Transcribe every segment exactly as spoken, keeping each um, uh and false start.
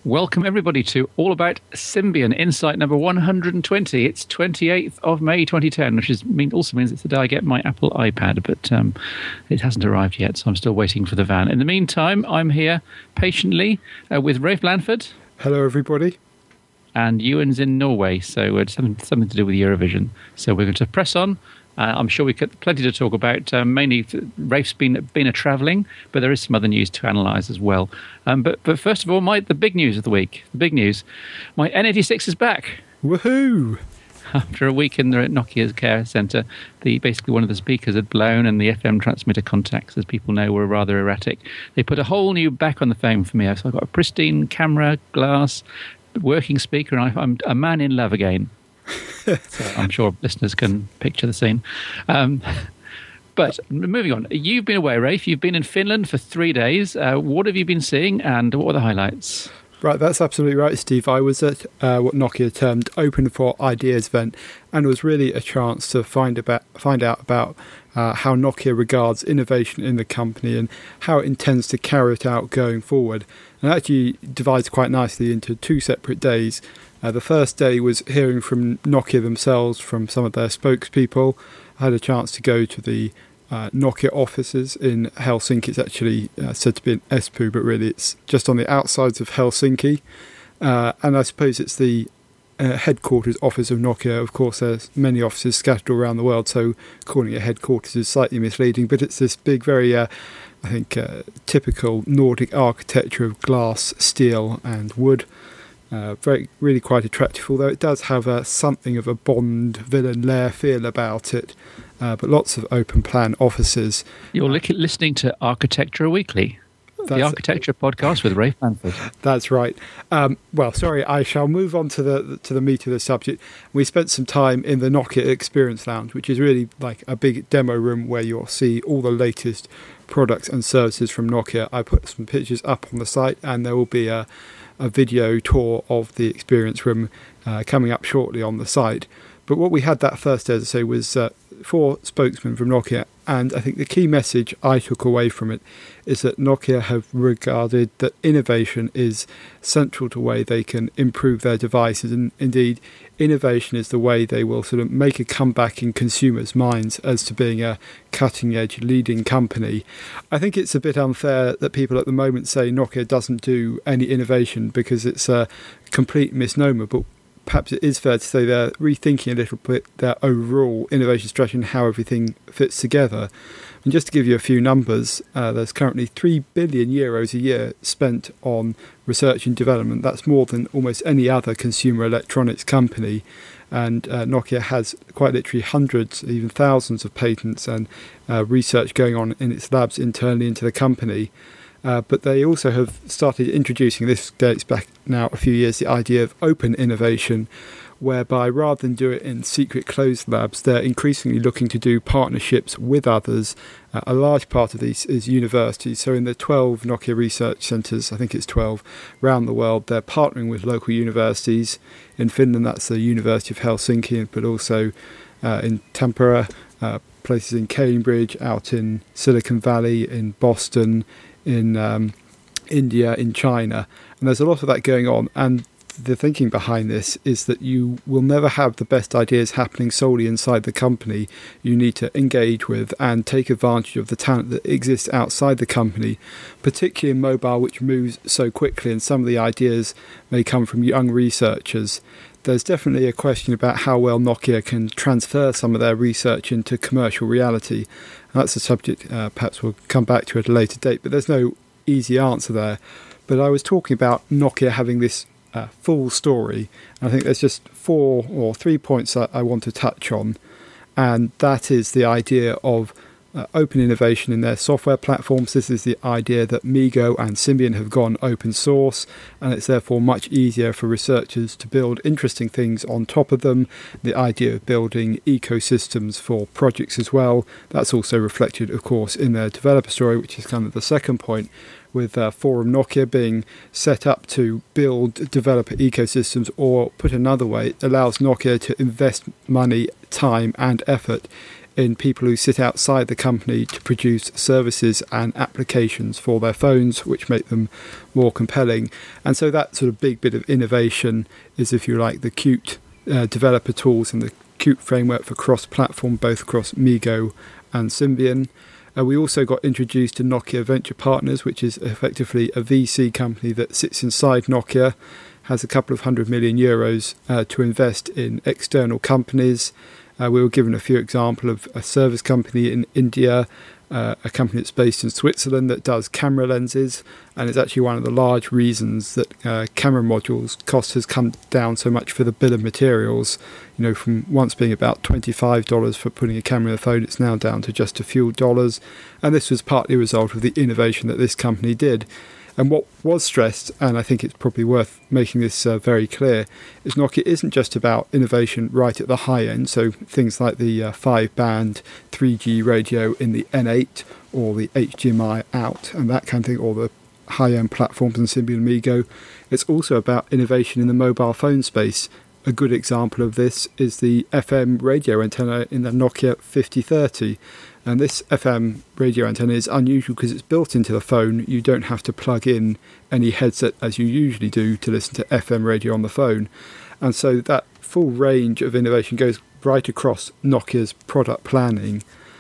Welcome everybody to All About Symbian, Insight number one hundred twenty. It's twenty-eighth of May twenty ten, which is mean also means it's the day I get my Apple iPad, but um, it hasn't arrived yet, so I'm still waiting for the van. In the meantime, I'm here patiently uh, with Rafe Blanford. Hello, everybody. And Ewan's in Norway, so it's something, something to do with Eurovision. So we're going to press on. Uh, I'm sure we've got plenty to talk about. Um, mainly, Rafe's been been a travelling, but there is some other news to analyse as well. Um, but but first of all, my the big news of the week. The big news: my N eighty-six is back. Woohoo! After a week in the Nokia's care centre, the basically one of the speakers had blown, and the F M transmitter contacts, as people know, were rather erratic. They put a whole new back on the phone for me. So I've got a pristine camera, glass, working speaker, and I, I'm a man in love again. So I'm sure listeners can picture the scene. Um, but moving on, you've been away, Rafe. You've been in Finland for three days. Uh, what have you been seeing, and what are the highlights? Right, that's absolutely right, Steve. I was at uh, what Nokia termed Open for Ideas event, and it was really a chance to find about find out about uh, how Nokia regards innovation in the company and how it intends to carry it out going forward. And it actually divides quite nicely into two separate days. Uh, the first day was hearing from Nokia themselves, from some of their spokespeople. I had a chance to go to the uh, Nokia offices in Helsinki. It's actually uh, said to be in Espoo, but really it's just on the outsides of Helsinki. Uh, and I suppose it's the uh, headquarters office of Nokia. Of course, there's many offices scattered all around the world, so calling it headquarters is slightly misleading. But it's this big, very, uh, I think, uh, typical Nordic architecture of glass, steel and wood. Uh, very, really quite attractive, although it does have uh, something of a Bond villain lair feel about it, uh, but lots of open plan offices. You're li- listening to Architecture Weekly, the Architecture podcast with Rafe Blanford. That's right. Um, well, sorry, I shall move on to the to the meat of the subject. We spent some time in the Nokia Experience Lounge, which is really like a big demo room where you'll see all the latest products and services from Nokia. I put some pictures up on the site, and there will be a a video tour of the experience room uh, coming up shortly on the site. But what we had that first day, as I say, was uh, four spokesmen from Nokia, and I think the key message I took away from it is that Nokia have regarded that innovation is central to the way they can improve their devices, and indeed innovation is the way they will sort of make a comeback in consumers' minds as to being a cutting-edge leading company. I think it's a bit unfair that people at the moment say Nokia doesn't do any innovation, because it's a complete misnomer, but perhaps it is fair to say they're rethinking a little bit their overall innovation strategy and how everything fits together. And just to give you a few numbers, uh, there's currently three billion euros a year spent on research and development. That's more than almost any other consumer electronics company. And uh, Nokia has quite literally hundreds, even thousands of patents and uh, research going on in its labs internally into the company. Uh, but they also have started introducing, this dates back now a few years, the idea of open innovation, whereby rather than do it in secret closed labs, they're increasingly looking to do partnerships with others. Uh, a large part of these is universities. So in the twelve Nokia research centres, I think it's twelve, around the world, they're partnering with local universities. In Finland, that's the University of Helsinki, but also uh, in Tampere, uh, places in Cambridge, out in Silicon Valley, in Boston, in um, India, in China. And there's a lot of that going on. And the thinking behind this is that you will never have the best ideas happening solely inside the company. You need to engage with and take advantage of the talent that exists outside the company, particularly in mobile, which moves so quickly, and some of the ideas may come from young researchers. There's definitely a question about how well Nokia can transfer some of their research into commercial reality. And that's a subject uh, perhaps we'll come back to at a later date, but there's no easy answer there. But I was talking about Nokia having this uh, full story. I think there's just four or three points that I want to touch on. And that is the idea of Uh, open innovation in their software platforms. This is the idea that MeeGo and Symbian have gone open source, and it's therefore much easier for researchers to build interesting things on top of them. The idea of building ecosystems for projects as well. That's also reflected, of course, in their developer story, which is kind of the second point, with uh, Forum Nokia being set up to build developer ecosystems, or put another way, it allows Nokia to invest money, time and effort in people who sit outside the company to produce services and applications for their phones, which make them more compelling. And so that sort of big bit of innovation is, if you like, the Qt uh, developer tools and the Qt framework for cross-platform, both across MeeGo and Symbian. Uh, we also got introduced to Nokia Venture Partners, which is effectively a V C company that sits inside Nokia, has a couple of hundred million euros uh, to invest in external companies. Uh, we were given a few examples of a service company in India, uh, a company that's based in Switzerland that does camera lenses, and it's actually one of the large reasons that uh, camera modules cost has come down so much for the bill of materials. You know, from once being about twenty-five dollars for putting a camera in the phone, it's now down to just a few dollars. And this was partly a result of the innovation that this company did. And what was stressed, and I think it's probably worth making this uh, very clear, is Nokia isn't just about innovation right at the high end, so things like the uh, five-band three G radio in the N eight or the H D M I out and that kind of thing, or the high-end platforms in Symbian and MeeGo. It's also about innovation in the mobile phone space. A good example of this is the F M radio antenna in the Nokia fifty thirty. And this F M radio antenna is unusual because it's built into the phone. You don't have to plug in any headset as you usually do to listen to F M radio on the phone. And so that full range of innovation goes right across Nokia's product planning.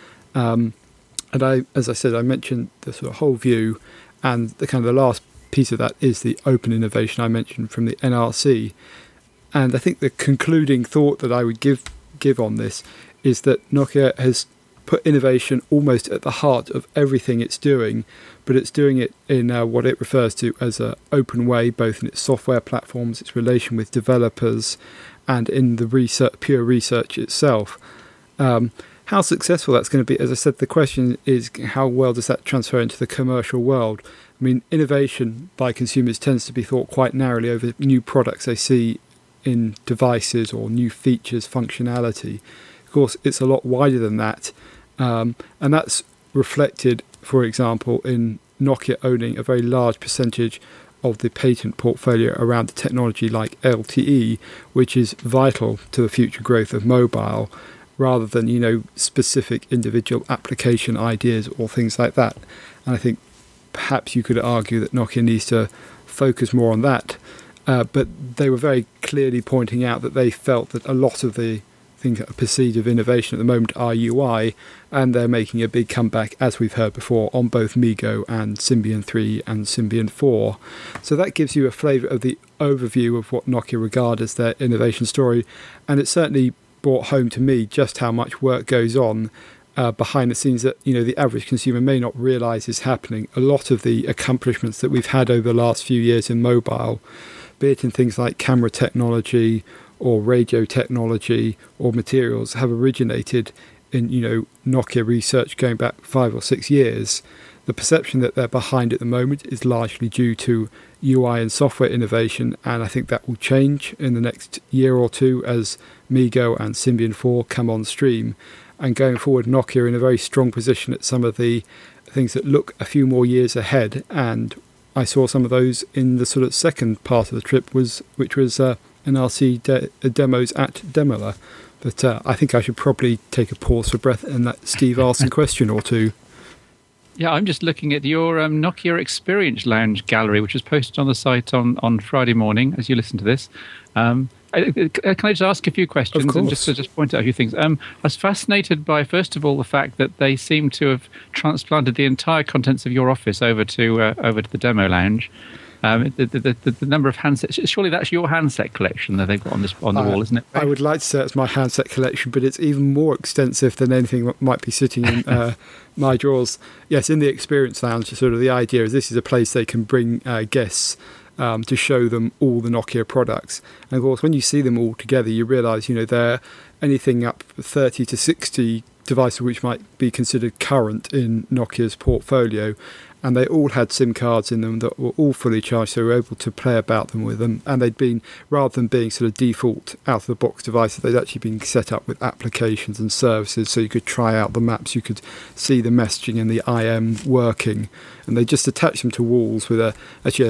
Um, and I, as I said, I mentioned the sort of whole view, and the kind of the last piece of that is the open innovation I mentioned from the N R C. And I think the concluding thought that I would give give on this is that Nokia has put innovation almost at the heart of everything it's doing, but it's doing it in uh, what it refers to as an open way, both in its software platforms, its relation with developers, and in the research, pure research itself. Um, how successful that's going to be, as I said, the question is how well does that transfer into the commercial world? I mean, innovation by consumers tends to be thought quite narrowly over new products they see in devices or new features, functionality. Of course, it's a lot wider than that. Um, and that's reflected, for example, in Nokia owning a very large percentage of the patent portfolio around a technology like L T E, which is vital to the future growth of mobile, rather than, you know, specific individual application ideas or things like that. And I think perhaps you could argue that Nokia needs to focus more on that. Uh, but they were very clearly pointing out that they felt that a lot of the things that are perceived of innovation at the moment are U I, and they're making a big comeback, as we've heard before, on both MeeGo and Symbian three and Symbian four. So that gives you a flavour of the overview of what Nokia regard as their innovation story, and it certainly brought home to me just how much work goes on uh, behind the scenes that, you know, the average consumer may not realise is happening. A lot of the accomplishments that we've had over the last few years in mobile, be it in things like camera technology or radio technology or materials, have originated in, you know, Nokia research going back five or six years. The perception that they're behind at the moment is largely due to U I and software innovation, and I think that will change in the next year or two as MeeGo and Symbian four come on stream. And going forward, Nokia are in a very strong position at some of the things that look a few more years ahead, and I saw some of those in the sort of second part of the trip, was which was uh, N R C de- demos at Demola. But uh, I think I should probably take a pause for breath and let Steve ask a question or two. Yeah, I'm just looking at your um, Nokia Experience Lounge gallery, which was posted on the site on, on Friday morning as you listen to this. Um, I, can I just ask a few questions and just to just point out a few things? Um, I was fascinated by, first of all, the fact that they seem to have transplanted the entire contents of your office over to uh, over to the demo lounge. Um, the, the, the, the number of handsets, surely that's your handset collection that they've got on this on the uh, wall, isn't it? I would like to say it's my handset collection, but it's even more extensive than anything that might be sitting in uh, my drawers. Yes, in the Experience Lounge, sort of the idea is this is a place they can bring uh, guests um, to show them all the Nokia products. And of course, when you see them all together, you realise, you know, they're anything up thirty to sixty devices which might be considered current in Nokia's portfolio. And they all had SIM cards in them that were all fully charged, so we were able to play about them with them. And they'd been, rather than being sort of default out-of-the-box devices, they'd actually been set up with applications and services, so you could try out the maps, you could see the messaging and the I M working. And they just attached them to walls with a actually a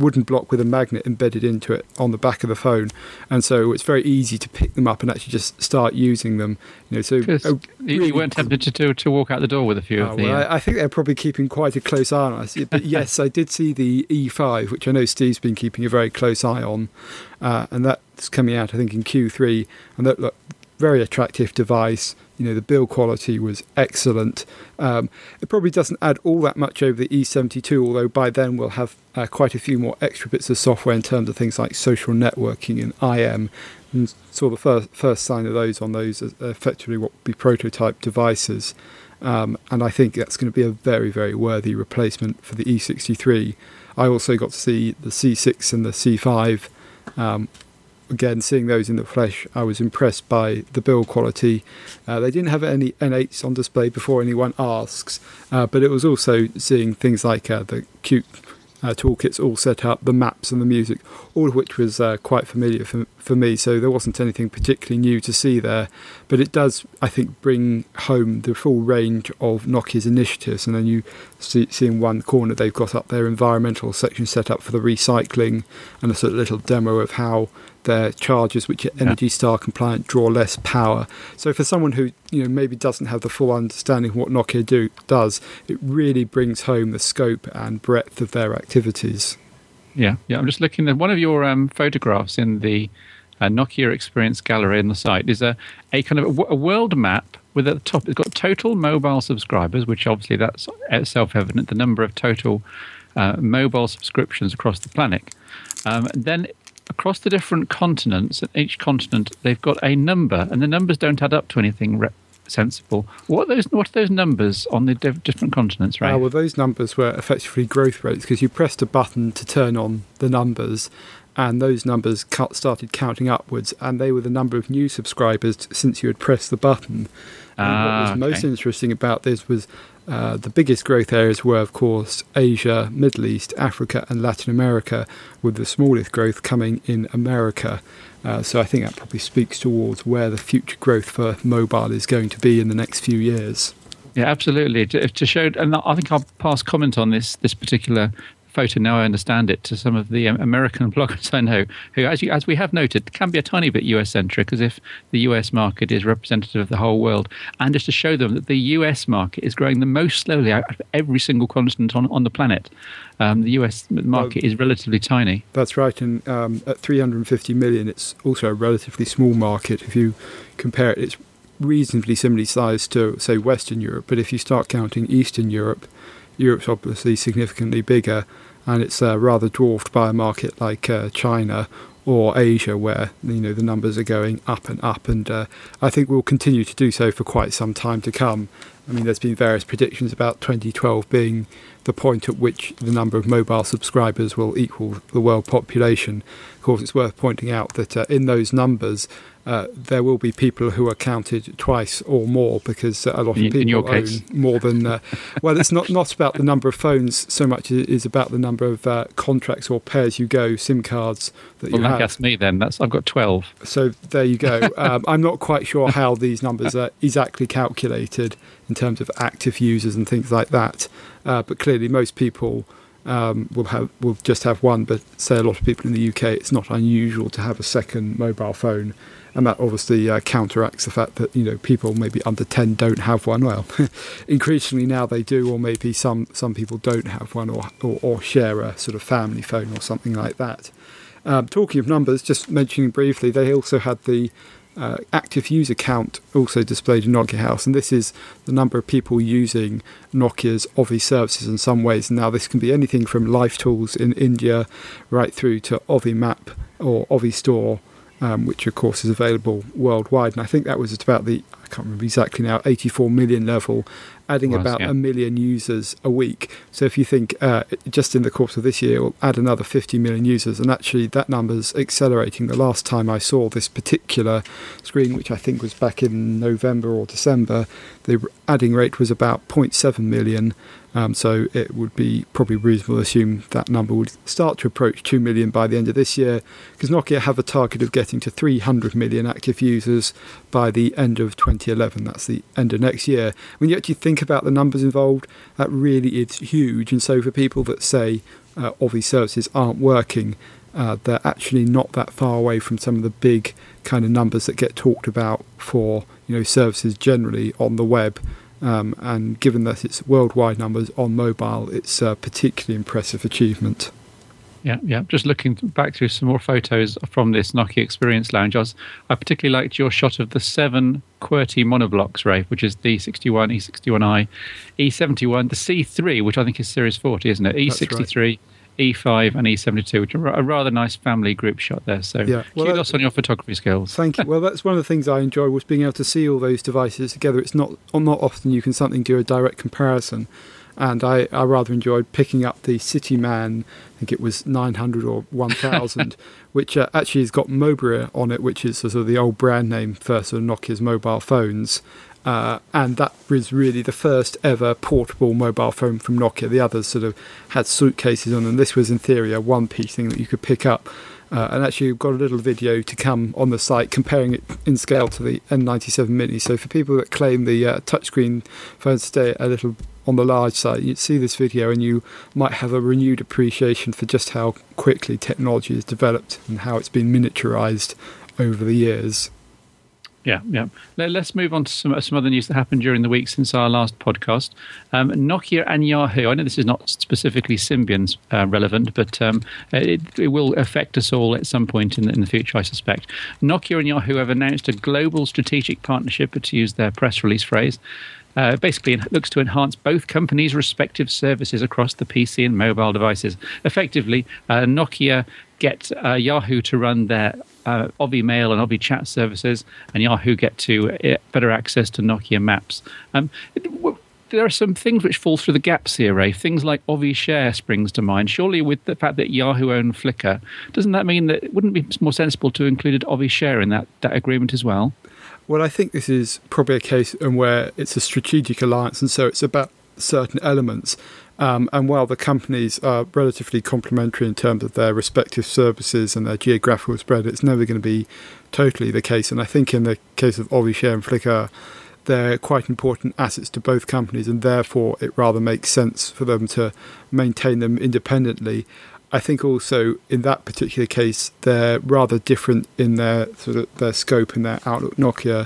wooden block with a magnet embedded into it on the back of the phone, and so it's very easy to pick them up and actually just start using them. You know, so uh, really, you weren't tempted to, to to walk out the door with a few oh, of the. Well, uh... I, I think they're probably keeping quite a close eye on us. But yes, I did see the E five, which I know Steve's been keeping a very close eye on, uh, and that's coming out I think in Q three, and that look very attractive device. You know, the build quality was excellent. Um, it probably doesn't add all that much over the E seventy-two, although by then we'll have uh, quite a few more extra bits of software in terms of things like social networking and I M. And saw the first first sign of those on those as effectively what would be prototype devices. Um, and I think that's going to be a very, very worthy replacement for the E sixty-three. I also got to see the C six and the C five. Um, Again, seeing those in the flesh, I was impressed by the build quality. Uh, they didn't have any N eights on display before anyone asks, uh, but it was also seeing things like uh, the Qt uh, toolkits all set up, the maps and the music, all of which was uh, quite familiar for, for me, so there wasn't anything particularly new to see there. But it does, I think, bring home the full range of Nokia's initiatives, and then you see, see in one corner they've got up their environmental section set up for the recycling, and a sort of little demo of how their chargers, which are Energy Star compliant, draw less power. So for someone who, you know, maybe doesn't have the full understanding of what Nokia do does, it really brings home the scope and breadth of their activities. Yeah, yeah. I'm just looking at one of your um, photographs in the uh, Nokia Experience Gallery on the site. Is a a kind of a, a world map with at the top. It's got total mobile subscribers, which obviously that's self-evident. The number of total uh, mobile subscriptions across the planet. Um, then across the different continents, at each continent, they've got a number, and the numbers don't add up to anything re- sensible. What are those? What are those numbers on the diff- different continents, right? Uh, well, those numbers were effectively growth rates, because you pressed a button to turn on the numbers, and those numbers cut, started counting upwards, and they were the number of new subscribers since you had pressed the button. And ah, what was okay. most interesting about this was uh, the biggest growth areas were, of course, Asia, Middle East, Africa and Latin America, with the smallest growth coming in America. Uh, so I think that probably speaks towards where the future growth for mobile is going to be in the next few years. Yeah, absolutely. To, to show, and I think I'll pass comment on this this particular photo, now I understand it, to some of the um, American bloggers I know, who, as, you, as we have noted, can be a tiny bit U S-centric, as if the U S market is representative of the whole world, and just to show them that the U S market is growing the most slowly out of every single continent on, on the planet. Um, the U S market well, is relatively tiny. That's right, and um, at three hundred fifty million, it's also a relatively small market. If you compare it, it's reasonably similarly sized to, say, Western Europe, but if you start counting Eastern Europe, Europe's obviously significantly bigger, and it's uh, rather dwarfed by a market like uh, China or Asia, where, you know, the numbers are going up and up, and uh, I think we'll continue to do so for quite some time to come. I mean, there's been various predictions about twenty twelve being the point at which the number of mobile subscribers will equal the world population. Of course, it's worth pointing out that uh, in those numbers, uh, there will be people who are counted twice or more, because uh, a lot of in, people in your own case. more than... Uh, well, it's not, not about the number of phones so much, it is about the number of uh, contracts or pay-as-you-go SIM cards that well, you have. That's me then. That's I've got twelve. So there you go. um, I'm not quite sure how these numbers are exactly calculated in terms of active users and things like that. Uh, but clearly most people um, will have will just have one, but say a lot of people in the U K, it's not unusual to have a second mobile phone, and that obviously uh, counteracts the fact that, you know, people maybe under ten don't have one. Well, increasingly now they do, or maybe some, some people don't have one, or, or, or share a sort of family phone or something like that. Um, talking of numbers, just mentioning briefly, they also had the Uh, active user count also displayed in Nokia House, and this is the number of people using Nokia's Ovi services in some ways. Now, this can be anything from Life Tools in India right through to Ovi Map or Ovi Store, um, which of course is available worldwide. And I think that was at about the, I can't remember exactly now, eighty-four million level, adding was, about yeah. a million users a week. So if you think uh, just in the course of this year, we'll add another fifty million users, and actually that number's accelerating. The last time I saw this particular screen, which I think was back in November or December, the adding rate was about zero point seven million. Um, so it would be probably reasonable to assume that number would start to approach two million by the end of this year, because Nokia have a target of getting to three hundred million active users by the end of twenty eleven. That's the end of next year. When you actually think about the numbers involved, that really is huge. And so for people that say, uh, O V I services aren't working, uh, they're actually not that far away from some of the big kind of numbers that get talked about for, you know, services generally on the web. Um, and given that it's worldwide numbers on mobile, it's a particularly impressive achievement. Yeah, yeah. Just looking back through some more photos from this Nokia Experience Lounge, I, was, I particularly liked your shot of the seven QWERTY monoblocks, Ray, which is the E sixty-one, E sixty-one i, E seventy-one, the C three, which I think is Series forty, isn't it? E sixty-three, E five, and E seventy-two, which are a rather nice family group shot there. So yeah. well, kudos on your photography skills. Thank you. Well, that's one of the things I enjoy, was being able to see all those devices together. It's not not often you can something do a direct comparison. And I, I rather enjoyed picking up the CityMan, I think it was nine hundred or one thousand, which uh, actually has got Mobria on it, which is sort of the old brand name for sort of Nokia's mobile phones. Uh, and that was really the first ever portable mobile phone from Nokia. The others sort of had suitcases on them. This was, in theory, a one-piece thing that you could pick up. Uh, and actually, we've got a little video to come on the site comparing it in scale to the N ninety-seven Mini. So for people that claim the uh, touchscreen phones stay a little on the large side, you'd see this video and you might have a renewed appreciation for just how quickly technology has developed and how it's been miniaturized over the years. Yeah, yeah. Let's move on to some some other news that happened during the week since our last podcast. Um, Nokia and Yahoo. I know this is not specifically Symbian uh, relevant, but um, it, it will affect us all at some point in the, in the future, I suspect. Nokia and Yahoo have announced a global strategic partnership, to use their press release phrase. Uh, basically, it looks to enhance both companies' respective services across the P C and mobile devices. Effectively, uh, Nokia get uh, Yahoo to run their uh, O V I Mail and O V I Chat services, and Yahoo get to uh, better access to Nokia Maps. Um, it, w- there are some things which fall through the gaps here, Ray. Things like O V I Share springs to mind. Surely, with the fact that Yahoo own Flickr, doesn't that mean that it wouldn't be more sensible to include O V I Share in that, that agreement as well? Well, I think this is probably a case in where it's a strategic alliance, and so it's about certain elements. Um, and while the companies are relatively complementary in terms of their respective services and their geographical spread, it's never going to be totally the case. And I think in the case of O V I Share and Flickr, they're quite important assets to both companies, and therefore it rather makes sense for them to maintain them independently. I think also in that particular case, they're rather different in their sort of their scope and their outlook. Nokia,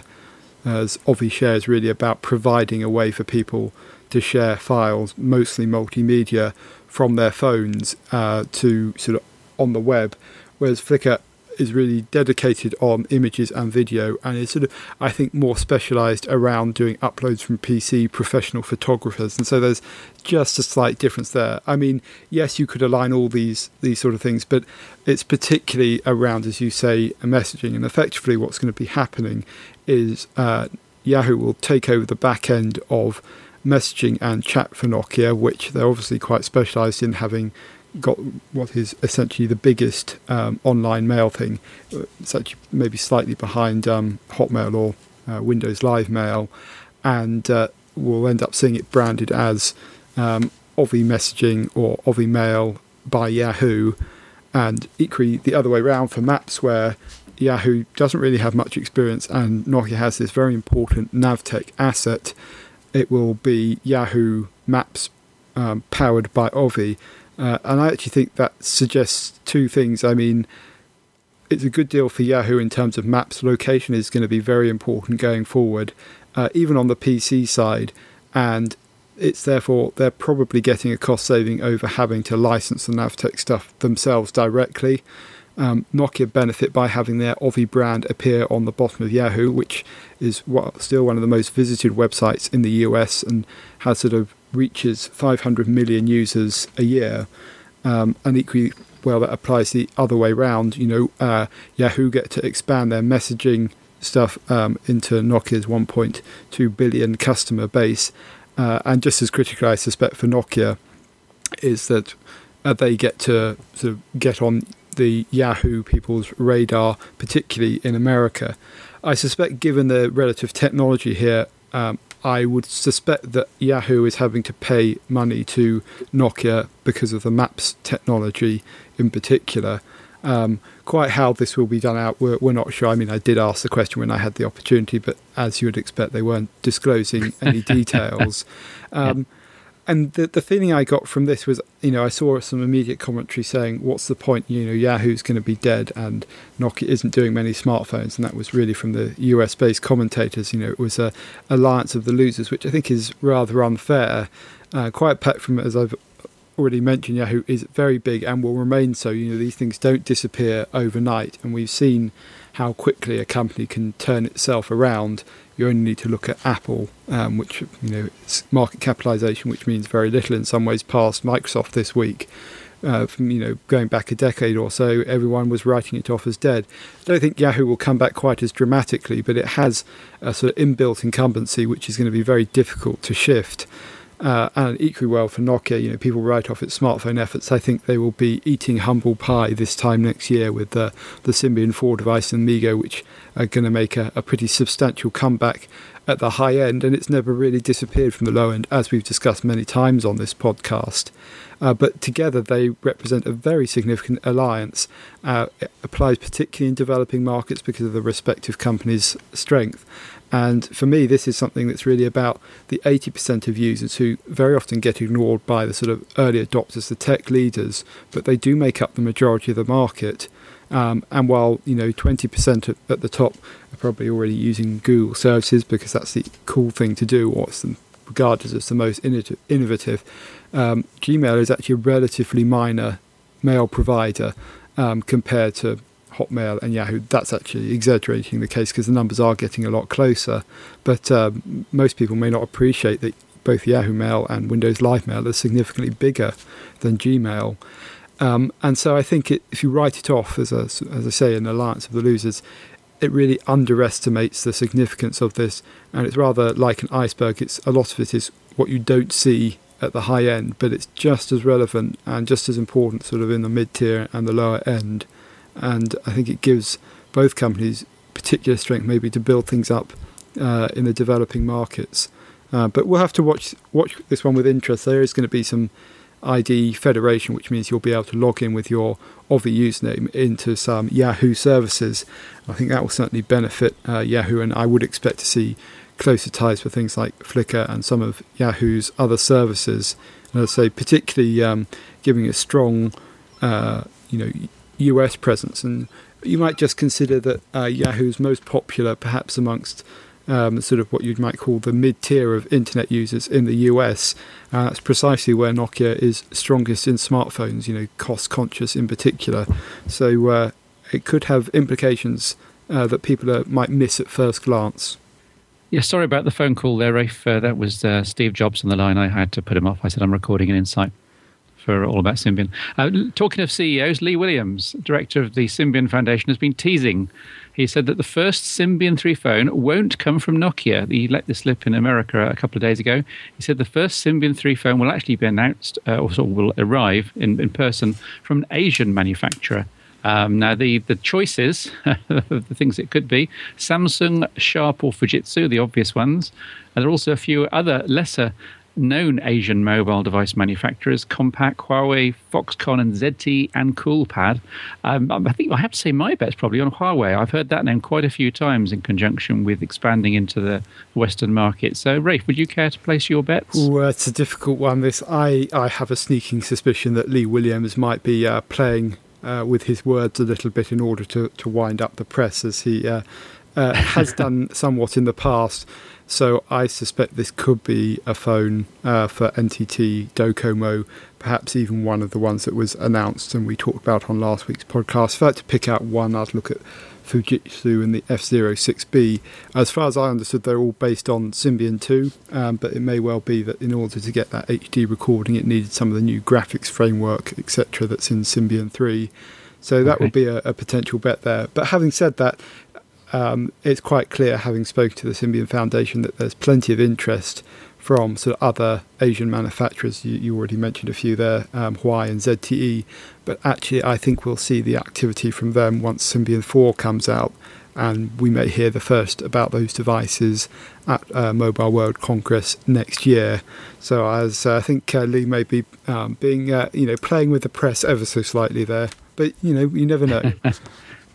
as O V I Share, is really about providing a way for people to share files, mostly multimedia, from their phones uh, to sort of on the web, whereas Flickr is really dedicated on images and video, and is sort of, I think, more specialised around doing uploads from P C professional photographers. And so there's just a slight difference there. I mean, yes, you could align all these these sort of things, but it's particularly around, as you say, messaging. And effectively what's going to be happening is uh, Yahoo will take over the back end of messaging and chat for Nokia, which they're obviously quite specialised in, having got what is essentially the biggest um, online mail thing. It's actually maybe slightly behind um, Hotmail or uh, Windows Live Mail, and uh, we'll end up seeing it branded as um, O V I Messaging or O V I Mail by Yahoo, and equally the other way around for Maps, where Yahoo doesn't really have much experience and Nokia has this very important Navtech asset. It will be Yahoo Maps um, powered by O V I. Uh, and I actually think that suggests two things. I mean, it's a good deal for Yahoo in terms of maps. Location is going to be very important going forward, uh, even on the P C side. And it's therefore, they're probably getting a cost saving over having to license the Navtech stuff themselves directly. Um, Nokia benefit by having their O V I brand appear on the bottom of Yahoo, which is what, still one of the most visited websites in the U S and has sort of reaches five hundred million users a year. Um, and equally, well, that applies the other way round. You know, uh, Yahoo get to expand their messaging stuff um, into Nokia's one point two billion customer base. Uh, and just as critical, I suspect, for Nokia is that uh, they get to sort of get on the Yahoo people's radar, particularly in America. I suspect, given the relative technology here, um, I would suspect that Yahoo is having to pay money to Nokia because of the Maps technology in particular. Um, quite how this will be done out, we're, we're not sure. I mean, I did ask the question when I had the opportunity, but as you would expect, they weren't disclosing any details. Um, and the the feeling I got from this was, you know, I saw some immediate commentary saying, what's the point? You know, Yahoo's going to be dead and Nokia isn't doing many smartphones. And that was really from the U S-based commentators. You know, it was a alliance of the losers, which I think is rather unfair. Uh, quite apart from, as I've already mentioned, Yahoo is very big and will remain so. You know, these things don't disappear overnight. And we've seen how quickly a company can turn itself around. You only need to look at Apple, um, which, you know, its market capitalization, which means very little in some ways, past Microsoft this week. Uh, from, you know, going back a decade or so, everyone was writing it off as dead. I don't think Yahoo will come back quite as dramatically, but it has a sort of inbuilt incumbency, which is going to be very difficult to shift. Uh, and equally well for Nokia, you know, people write off its smartphone efforts. I think they will be eating humble pie this time next year with the, the Symbian four device and MeeGo, which are going to make a, a pretty substantial comeback at the high end. And it's never really disappeared from the low end, as we've discussed many times on this podcast. Uh, but together they represent a very significant alliance. Uh, it applies particularly in developing markets because of the respective companies' strength. And for me, this is something that's really about the eighty percent of users who very often get ignored by the sort of early adopters, the tech leaders, but they do make up the majority of the market. Um, and while, you know, twenty percent at, at the top are probably already using Google services because that's the cool thing to do, or it's regarded as the most innovative, um, Gmail is actually a relatively minor mail provider um, compared to Hotmail and Yahoo. That's actually exaggerating the case because the numbers are getting a lot closer. But um, most people may not appreciate that both Yahoo Mail and Windows Live Mail are significantly bigger than Gmail. Um, and so I think it, if you write it off as, a, as I say, an alliance of the losers, it really underestimates the significance of this. And it's rather like an iceberg. It's a lot of it is what you don't see at the high end, but it's just as relevant and just as important sort of in the mid-tier and the lower end. And I think it gives both companies particular strength maybe to build things up uh, in the developing markets. Uh, but we'll have to watch watch this one with interest. There is going to be some I D federation, which means you'll be able to log in with your Avi username into some Yahoo services. I think that will certainly benefit uh, Yahoo, and I would expect to see closer ties for things like Flickr and some of Yahoo's other services. And I'd say particularly um, giving a strong, uh, you know, U S presence. And you might just consider that uh, Yahoo's most popular, perhaps amongst um, sort of what you might call the mid-tier of internet users in the U S. Uh, that's precisely where Nokia is strongest in smartphones, you know, cost-conscious in particular. So uh, it could have implications uh, that people uh, might miss at first glance. Yeah, sorry about the phone call there, Rafe. Uh, that was uh, Steve Jobs on the line. I had to put him off. I said I'm recording an Insight for All About Symbian. Uh, talking of C E Os, Lee Williams, director of the Symbian Foundation, has been teasing. He said that the first Symbian three phone won't come from Nokia. He let this slip in America a couple of days ago. He said the first Symbian three phone will actually be announced, uh, or sort of will arrive in, in person from an Asian manufacturer. Um, now, the, the choices of the things it could be, Samsung, Sharp or Fujitsu, the obvious ones. And there are also a few other lesser known Asian mobile device manufacturers, Compaq, Huawei, Foxconn and Z T and Coolpad. Um, I think I have to say my bet's probably on Huawei. I've heard that name quite a few times in conjunction with expanding into the Western market. So, Rafe, would you care to place your bets? Ooh, uh, it's a difficult one. This I, I have a sneaking suspicion that Lee Williams might be uh, playing uh, with his words a little bit in order to, to wind up the press, as he uh, uh, has done somewhat in the past. So I suspect this could be a phone uh, for N T T, Docomo, perhaps even one of the ones that was announced and we talked about on last week's podcast. If I had to pick out one, I'd look at Fujitsu and the F zero six B. As far as I understood, they're all based on Symbian two, um, but it may well be that in order to get that H D recording, it needed some of the new graphics framework, et cetera, that's in Symbian three. So that okay. would be a, a potential bet there. But having said that, Um, it's quite clear, having spoken to the Symbian Foundation, that there's plenty of interest from sort of other Asian manufacturers. You, you already mentioned a few there, um, Huawei and Z T E. But actually, I think we'll see the activity from them once Symbian four comes out, and we may hear the first about those devices at uh, Mobile World Congress next year. So, as uh, I think uh, Lee may be um, being, uh, you know, playing with the press ever so slightly there. But you know, you never know.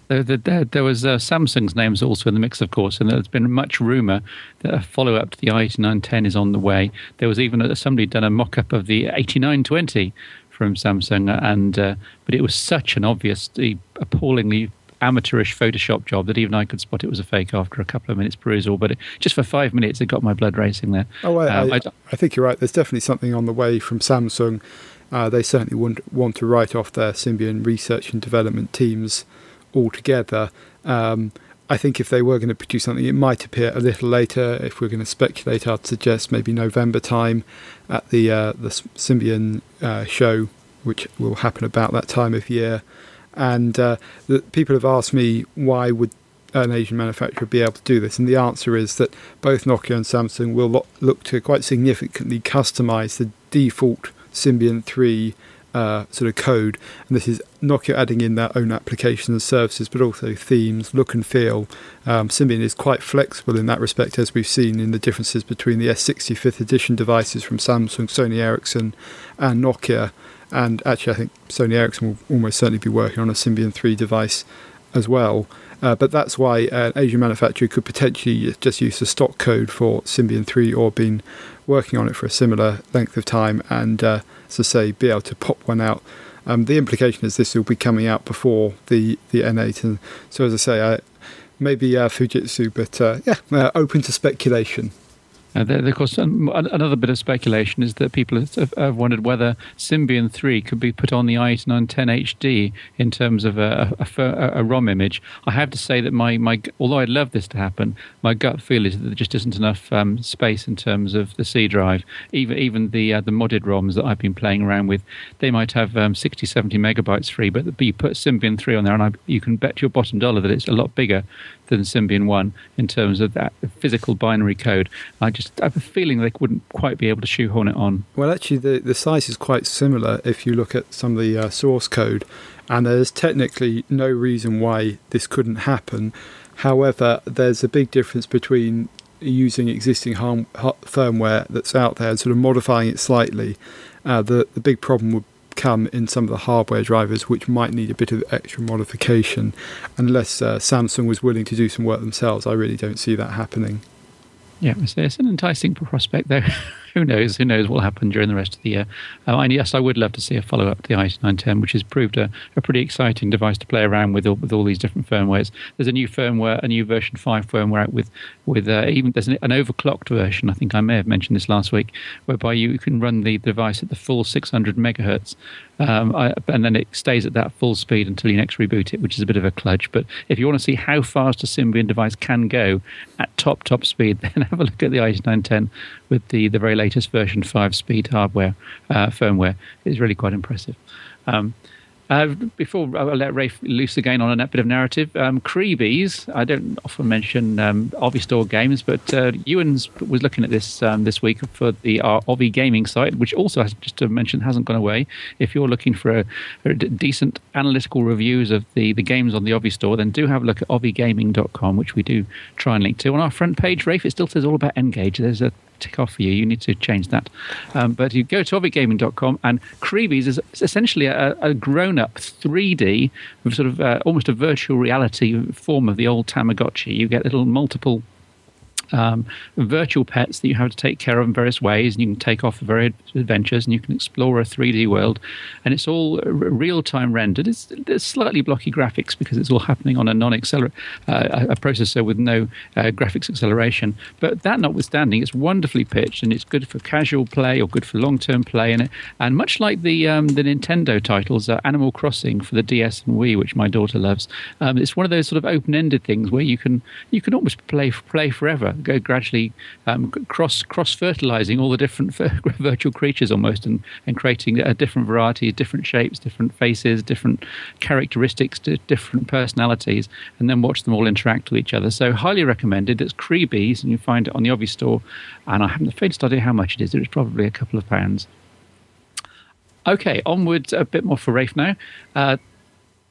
There, there, there was uh, Samsung's names also in the mix, of course, and there's been much rumour that a follow-up to the i eighty-nine ten is on the way. There was even a, somebody done a mock-up of the eighty-nine twenty from Samsung, and uh, but it was such an obviously appallingly amateurish Photoshop job that even I could spot it was a fake after a couple of minutes perusal. But it, just for five minutes, it got my blood racing there. Oh, I, um, I, I, I think you're right. There's definitely something on the way from Samsung. Uh, they certainly wouldn't want to write off their Symbian research and development teams altogether. Um, I think if they were going to produce something, it might appear a little later. If we're going to speculate, I'd suggest maybe November time at the uh, the Symbian uh, show, which will happen about that time of year. And uh, the, people have asked me why would an Asian manufacturer be able to do this, and the answer is that both Nokia and Samsung will lo- look to quite significantly customize the default Symbian three uh, sort of code, and this is Nokia adding in their own applications and services, but also themes, look and feel. Um, Symbian is quite flexible in that respect, as we've seen in the differences between the S sixty-fifth edition devices from Samsung, Sony Ericsson, and Nokia. And actually, I think Sony Ericsson will almost certainly be working on a Symbian three device as well. Uh, but that's why an Asian manufacturer could potentially just use the stock code for Symbian three, or been working on it for a similar length of time, and, uh, as I say, be able to pop one out. Um, the implication is this will be coming out before the, the N eight. And so, as I say, I, maybe uh, Fujitsu, but uh, yeah, uh, open to speculation. Uh, there, of course, um, another bit of speculation is that people have, have wondered whether Symbian three could be put on the i eighty-nine ten H D in terms of a, a, a, a ROM image. I have to say that my, my although I'd love this to happen, my gut feel is that there just isn't enough um, space in terms of the C drive. Even even the uh, the modded ROMs that I've been playing around with, they might have um, sixty, seventy megabytes free, but, but you put Symbian three on there, and I, you can bet your bottom dollar that it's a lot bigger than Symbian one in terms of that physical binary code. I just I have a feeling they wouldn't quite be able to shoehorn it on. Well, actually, the, the size is quite similar if you look at some of the uh, source code, and there's technically no reason why this couldn't happen. However, there's a big difference between using existing harm, firmware that's out there and sort of modifying it slightly. Uh, the, the big problem would come in some of the hardware drivers, which might need a bit of extra modification. Unless uh, Samsung was willing to do some work themselves, I really don't see that happening. Yeah, it's, it's an enticing prospect, though. Who knows? Who knows what will happen during the rest of the year? Uh, and yes, I would love to see a follow-up to the i eighty-nine ten, which has proved a, a pretty exciting device to play around with, all, with all these different firmwares. There's a new firmware, a new version five firmware out with with uh, even there's an, an overclocked version. I think I may have mentioned this last week, whereby you can run the device at the full six hundred megahertz, um, I, and then it stays at that full speed until you next reboot it, which is a bit of a kludge. But if you want to see how fast a Symbian device can go at top top speed, then have a look at the i eighty-nine ten with the, the very latest version five speed hardware uh, firmware. It's really quite impressive. Um, uh, before I'll let Rafe loose again on a bit of narrative, um, Creebies, I don't often mention um, Ovi Store games, but uh, Ewan's was looking at this um, this week for the our Ovi gaming site, which also, has, just to mention, hasn't gone away. If you're looking for a, a d- decent analytical reviews of the, the games on the Ovi Store, then do have a look at ovi gaming dot com, which we do try and link to. On our front page, Rafe, it still says all about N-Gage. There's a tick off for you. You need to change that. Um, but you go to ovi gaming dot com, and Creebies is essentially a, a grown-up three D, sort of uh, almost a virtual reality form of the old Tamagotchi. You get little multiple Um, virtual pets that you have to take care of in various ways, and you can take off for various adventures, and you can explore a three D world, and it's all r- real-time rendered. It's, there's slightly blocky graphics because it's all happening on a non-acceler uh, a processor with no uh, graphics acceleration. But that notwithstanding, it's wonderfully pitched, and it's good for casual play or good for long-term play. And, it, and much like the um, the Nintendo titles, uh, Animal Crossing for the D S and Wii, which my daughter loves, um, it's one of those sort of open-ended things where you can you can almost play play forever. Go gradually um, cross cross fertilizing all the different virtual creatures almost, and, and creating a different variety, different shapes, different faces, different characteristics, different personalities, and then watch them all interact with each other. So highly recommended. It's Creebies, and you find it on the Ovi Store, and I haven't the faintest idea how much it is. It's probably a couple of pounds. Okay, onwards a bit more for Rafe now. Uh,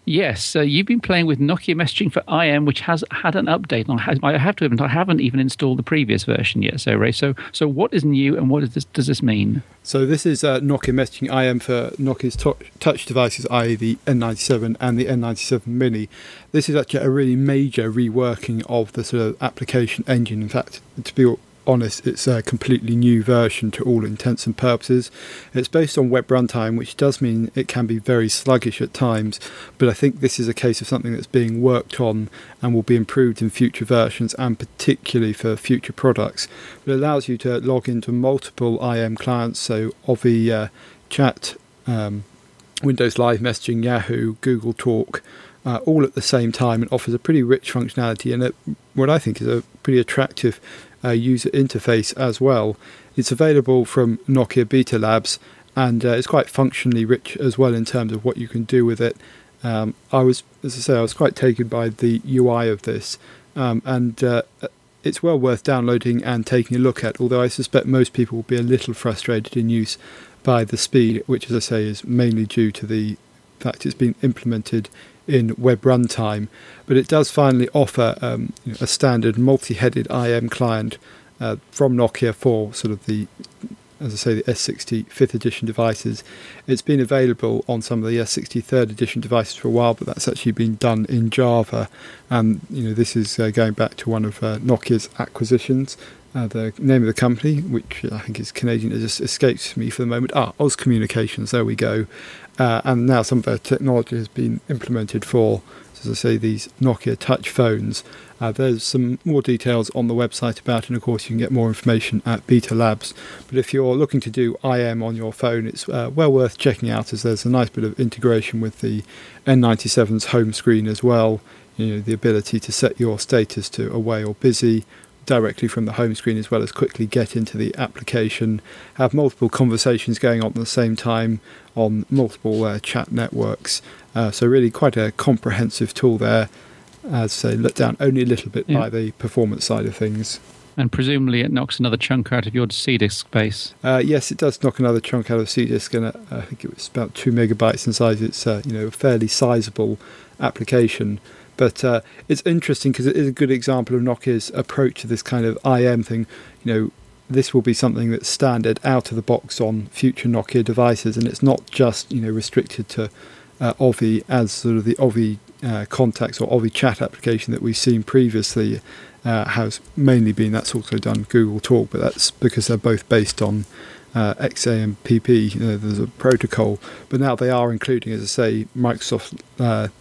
Yes, uh, you've been playing with Nokia messaging for I M, which has had an update. I have to admit, I haven't even installed the previous version yet. So, Ray, so so what is new, and what does this, does this mean? So this is uh, Nokia messaging I M for Nokia's to- touch devices, that is the N ninety-seven and the N ninety-seven Mini. This is actually a really major reworking of the sort of application engine. In fact, to be honest, it's a completely new version to all intents and purposes. It's based on web runtime, which does mean it can be very sluggish at times, but I think this is a case of something that's being worked on and will be improved in future versions, and particularly for future products. It allows you to log into multiple I M clients, so Ovi uh, Chat, um, Windows Live Messaging, Yahoo, Google Talk, uh, all at the same time, and offers a pretty rich functionality and a, what I think is a pretty attractive Uh, user interface as well. It's available from Nokia Beta Labs, and uh, it's quite functionally rich as well in terms of what you can do with it. Um, I was, as I say, I was quite taken by the U I of this, um, and uh, it's well worth downloading and taking a look at, although I suspect most people will be a little frustrated in use by the speed, which, as I say, is mainly due to the fact it's been implemented in web runtime. But it does finally offer um, you know, a standard multi-headed I M client uh, from Nokia for sort of the, as I say, the S sixty fifth edition devices. It's been available on some of the S sixty third edition devices for a while, but that's actually been done in Java. And you know, this is uh, going back to one of uh, Nokia's acquisitions. Uh, the name of the company, which I think is Canadian, it just escapes me for the moment. Ah, Oz Communications, there we go. Uh, and now some of their technology has been implemented for, as I say, these Nokia touch phones. Uh, there's some more details on the website about it, and of course you can get more information at Beta Labs. But if you're looking to do I M on your phone, it's uh, well worth checking out, as there's a nice bit of integration with the N ninety-seven's home screen as well. You know, the ability to set your status to away or busy directly from the home screen, as well as quickly get into the application, have multiple conversations going on at the same time on multiple uh, chat networks. Uh, so really quite a comprehensive tool there, as say, let down only a little bit yeah. by the performance side of things. And presumably it knocks another chunk out of your C disk space. Uh, yes, it does knock another chunk out of C disk, and uh, I think it was about two megabytes in size. It's uh, you know a fairly sizable application. But uh, it's interesting because it is a good example of Nokia's approach to this kind of I M thing. You know, this will be something that's standard out of the box on future Nokia devices, and it's not just you know restricted to uh, Ovi as sort of the Ovi uh, contacts or Ovi chat application that we've seen previously uh, has mainly been. That's also done Google Talk, but that's because they're both based on uh, X A M P P. You know, there's a protocol, but now they are including, as I say, Microsoft. Uh,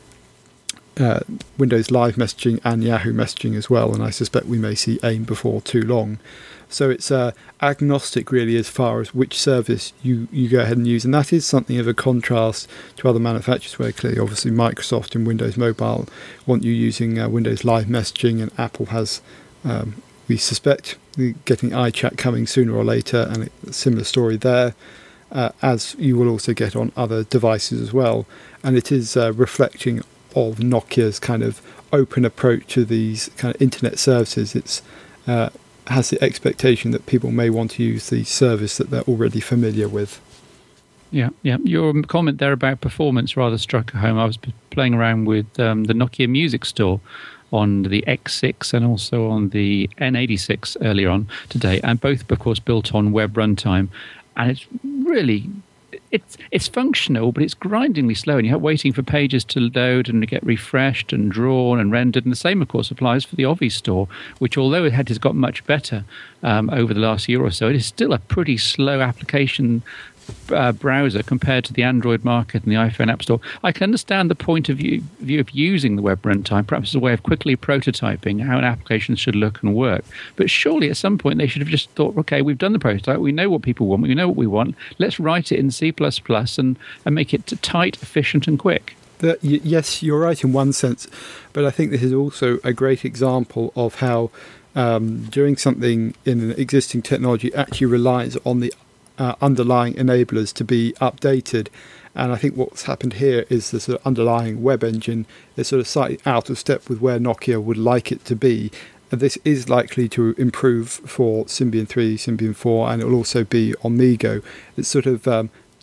Uh, Windows Live Messaging and Yahoo Messaging as well, and I suspect we may see AIM before too long. So it's uh, agnostic really as far as which service you, you go ahead and use, and that is something of a contrast to other manufacturers where clearly obviously Microsoft and Windows Mobile want you using uh, Windows Live Messaging, and Apple has, um, we suspect, getting iChat coming sooner or later, and a similar story there, uh, as you will also get on other devices as well. And it is uh, reflecting of Nokia's kind of open approach to these kind of internet services. It's uh, has the expectation that people may want to use the service that they're already familiar with. Yeah, yeah. Your comment there about performance rather struck home. I was playing around with um, the Nokia Music Store on the X six and also on the N eighty-six earlier on today, and both, of course, built on web runtime. And it's really... It's it's functional, but it's grindingly slow, and you're waiting for pages to load and to get refreshed and drawn and rendered. And the same, of course, applies for the Ovi store, which, although it has got much better um, over the last year or so, it is still a pretty slow application uh, browser compared to the Android market and the iPhone App Store. I can understand the point of view, view of using the web runtime, perhaps as a way of quickly prototyping how an application should look and work. But surely at some point they should have just thought, okay, we've done the prototype, we know what people want, we know what we want, let's write it in C plus plus and, and make it tight, efficient and quick. The, yes, you're right in one sense, but I think this is also a great example of how um, doing something in an existing technology actually relies on the Uh, underlying enablers to be updated. And I think what's happened here is the sort of underlying web engine is sort of slightly out of step with where Nokia would like it to be. And this is likely to improve for Symbian three, Symbian four, and it will also be on MeeGo. It's sort of um,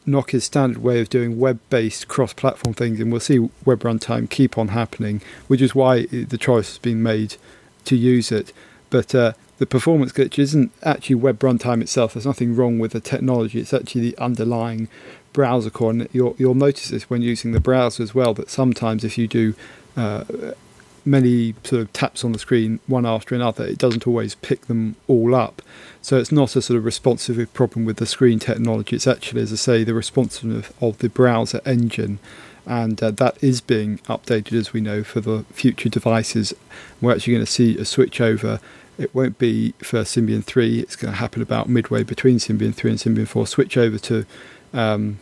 Nokia's standard way of doing web-based cross-platform things, and we'll see Web Runtime keep on happening, which is why the choice has been made to use it. But uh, the performance glitch isn't actually Web Runtime itself. There's nothing wrong with the technology. It's actually the underlying browser core, and you'll, you'll notice this when using the browser as well, that sometimes if you do uh, many sort of taps on the screen one after another, it doesn't always pick them all up. So it's not a sort of responsive problem with the screen technology. It's actually, as I say, the responsiveness of the browser engine, and uh, that is being updated, as we know, for the future devices. We're actually going to see a switch over. It won't be for Symbian three. It's going to happen about midway between Symbian three and Symbian four. Switch over to um,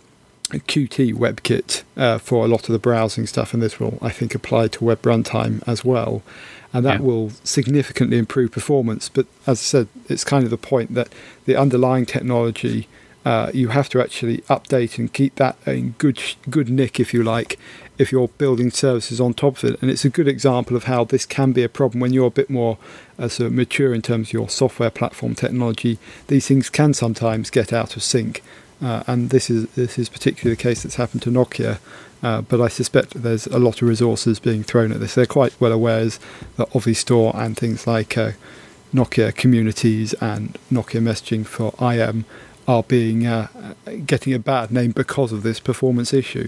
Qt WebKit uh, for a lot of the browsing stuff, and this will, I think, apply to Web Runtime as well, and that yeah. will significantly improve performance. But as I said, it's kind of the point that the underlying technology, uh, you have to actually update and keep that in good good nick, if you like, if you're building services on top of it. And it's a good example of how this can be a problem when you're a bit more uh, sort of mature in terms of your software platform technology. These things can sometimes get out of sync. Uh, and this is this is particularly the case that's happened to Nokia, uh, but I suspect there's a lot of resources being thrown at this. They're quite well aware that Office-Store and things like uh, Nokia Communities and Nokia Messaging for I M are being uh, getting a bad name because of this performance issue.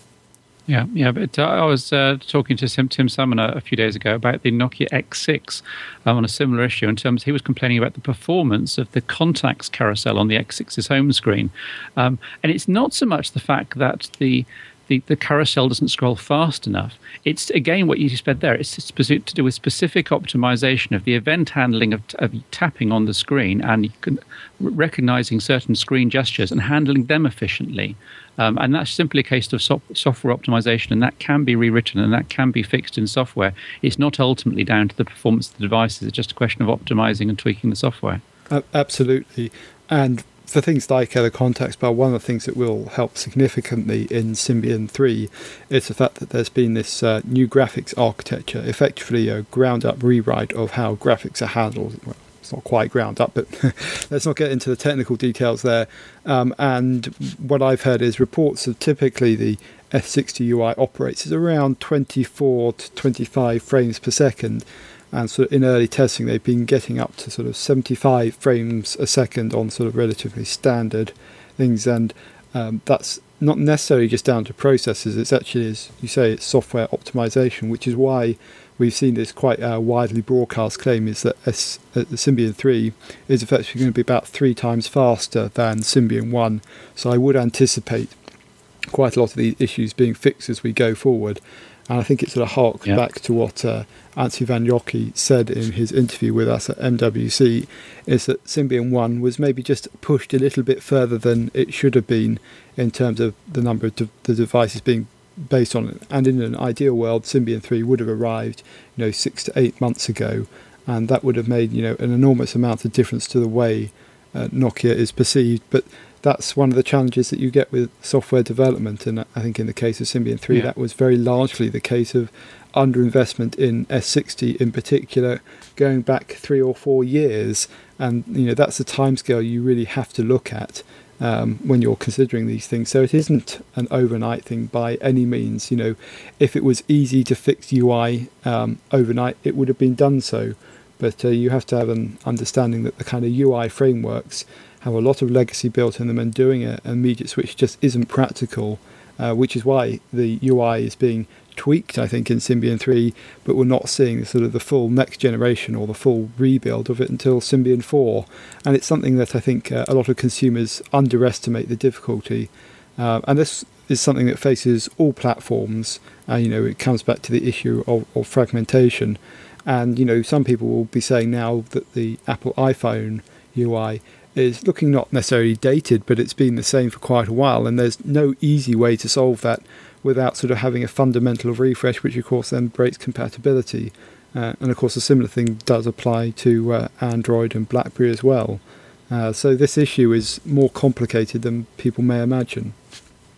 Yeah, yeah. But uh, I was uh, talking to Tim, Tim Summoner a few days ago about the Nokia X six um, on a similar issue. In terms, he was complaining about the performance of the contacts carousel on the X six's home screen, um, and it's not so much the fact that the The, the carousel doesn't scroll fast enough. It's, again, what you said there. It's specific, to do with specific optimization of the event handling of, of tapping on the screen and recognizing certain screen gestures and handling them efficiently. Um, and that's simply a case of so- software optimization, and that can be rewritten and that can be fixed in software. It's not ultimately down to the performance of the devices. It's just a question of optimizing and tweaking the software. Uh, absolutely. And for things like uh, the contacts bar, one of the things that will help significantly in Symbian three is the fact that there's been this uh, new graphics architecture, effectively a ground-up rewrite of how graphics are handled. Well, it's not quite ground up, but let's not get into the technical details there. Um, and what I've heard is reports of typically the S sixty U I operates at around twenty-four to twenty-five frames per second. And so in early testing, they've been getting up to sort of seventy-five frames a second on sort of relatively standard things. And um, that's not necessarily just down to processors. It's actually, as you say, it's software optimization, which is why we've seen this quite uh, widely broadcast claim is that S- uh, Symbian three is effectively going to be about three times faster than Symbian one. So I would anticipate quite a lot of these issues being fixed as we go forward. And I think it sort of harks yep. back to what uh, Anssi Vanjoki said in his interview with us at M W C, is that Symbian one was maybe just pushed a little bit further than it should have been in terms of the number of de- the devices being based on it. And in an ideal world, Symbian three would have arrived, you know, six to eight months ago, and that would have made, you know, an enormous amount of difference to the way uh, Nokia is perceived. But that's one of the challenges that you get with software development, and I think in the case of Symbian three, yeah. that was very largely the case of underinvestment in S sixty in particular, going back three or four years, and you know that's the timescale you really have to look at um, when you're considering these things. So it isn't an overnight thing by any means. You know, if it was easy to fix U I um, overnight, it would have been done so, but uh, you have to have an understanding that the kind of U I frameworks have a lot of legacy built in them, and doing an immediate switch just isn't practical, uh, which is why the U I is being tweaked, I think, in Symbian three, but we're not seeing sort of the full next generation or the full rebuild of it until Symbian four. And it's something that I think uh, a lot of consumers underestimate the difficulty. Uh, and this is something that faces all platforms. Uh, you know, it comes back to the issue of, of fragmentation. And, you know, some people will be saying now that the Apple iPhone U I is looking not necessarily dated, but it's been the same for quite a while, and there's no easy way to solve that without sort of having a fundamental refresh, which of course then breaks compatibility. Uh, and of course a similar thing does apply to uh, Android and BlackBerry as well. Uh, so this issue is more complicated than people may imagine.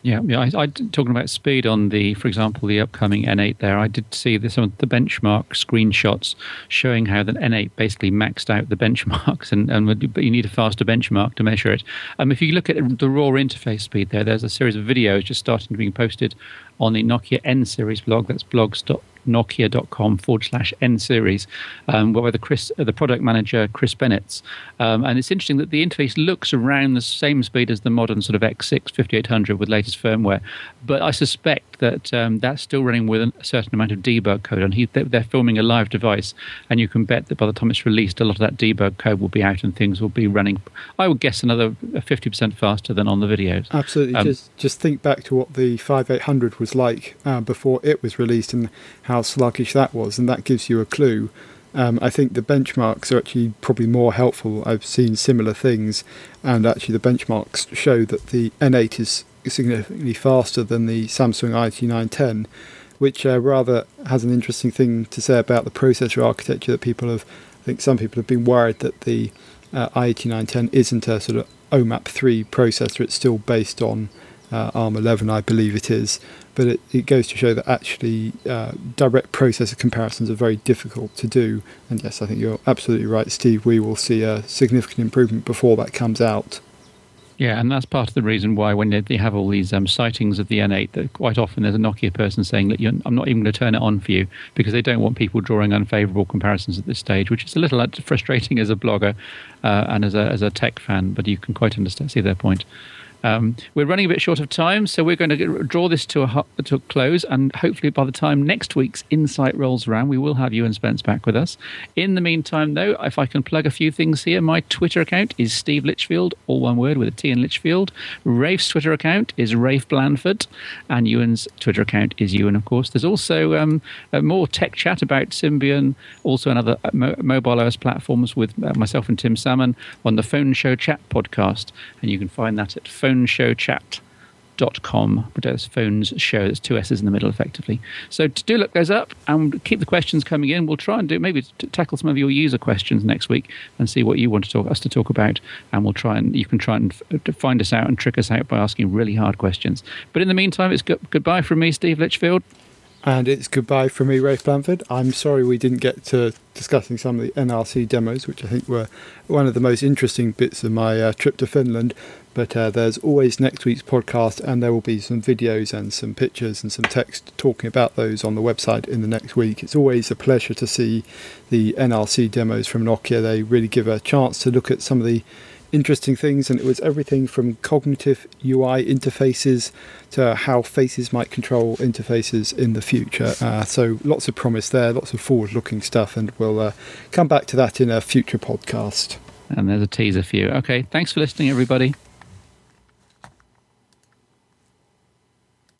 Yeah, yeah. I, I talking about speed on the, for example, the upcoming N eight. There, I did see this, some of the benchmark screenshots showing how the N eight basically maxed out the benchmarks, and, and would, but you need a faster benchmark to measure it. Um, if you look at the raw interface speed, there, there's a series of videos just starting to be posted on the Nokia N series blog. That's blogs dot nokia dot com forward slash N series, um, where the Chris, uh, the product manager, Chris Bennett's. Um, and it's interesting that the interface looks around the same speed as the modern sort of X six fifty-eight hundred with latest firmware. But I suspect that um, that's still running with a certain amount of debug code. And he, they're filming a live device, and you can bet that by the time it's released, a lot of that debug code will be out and things will be running, I would guess, another fifty percent faster than on the videos. Absolutely. Um, just, just think back to what the fifty-eight hundred was like uh, before it was released and how sluggish that was, and that gives you a clue. Um, I think the benchmarks are actually probably more helpful. I've seen similar things, and actually the benchmarks show that the N eight is significantly faster than the Samsung I T nine ten, which uh, rather has an interesting thing to say about the processor architecture that people have, I think some people have been worried that the uh, I T nine ten isn't a sort of O M A P three processor. It's still based on uh, ARM eleven, I believe it is. But it, it goes to show that actually uh, direct processor comparisons are very difficult to do. And yes, I think you're absolutely right, Steve. We will see a significant improvement before that comes out. Yeah, and that's part of the reason why when they have all these um, sightings of the N eight, that quite often there's a Nokia person saying that I'm not even going to turn it on for you, because they don't want people drawing unfavourable comparisons at this stage, which is a little frustrating as a blogger uh, and as a, as a tech fan, but you can quite understand, see their point. Um, we're running a bit short of time, so we're going to draw this to a, to a close, and hopefully by the time next week's Insight rolls around, we will have Ewan Spence back with us. In the meantime, though, if I can plug a few things here, my Twitter account is Steve Litchfield, all one word with a T in Litchfield. Rafe's Twitter account is Rafe Blandford, and Ewan's Twitter account is Ewan, of course. There's also um, uh, more tech chat about Symbian, also on other mo- mobile O S platforms with uh, myself and Tim Salmon on the Phone Show Chat podcast, and you can find that at phone show chat dot com. But it's Phones Show. There's two S's in the middle, effectively. So to do look those up and keep the questions coming in. We'll try and do maybe t- tackle some of your user questions next week and see what you want to talk us to talk about. And we'll try and you can try and f- find us out and trick us out by asking really hard questions. But in the meantime, it's go- goodbye from me, Steve Litchfield. And it's goodbye from me, Rafe Blandford. I'm sorry we didn't get to discussing some of the N R C demos, which I think were one of the most interesting bits of my uh, trip to Finland. But uh, there's always next week's podcast, and there will be some videos and some pictures and some text talking about those on the website in the next week. It's always a pleasure to see the N R C demos from Nokia. They really give a chance to look at some of the interesting things, and it was everything from cognitive U I interfaces to how faces might control interfaces in the future. Uh, so lots of promise there, lots of forward-looking stuff, and we'll uh, come back to that in a future podcast. And there's a teaser for you. Okay, thanks for listening, everybody.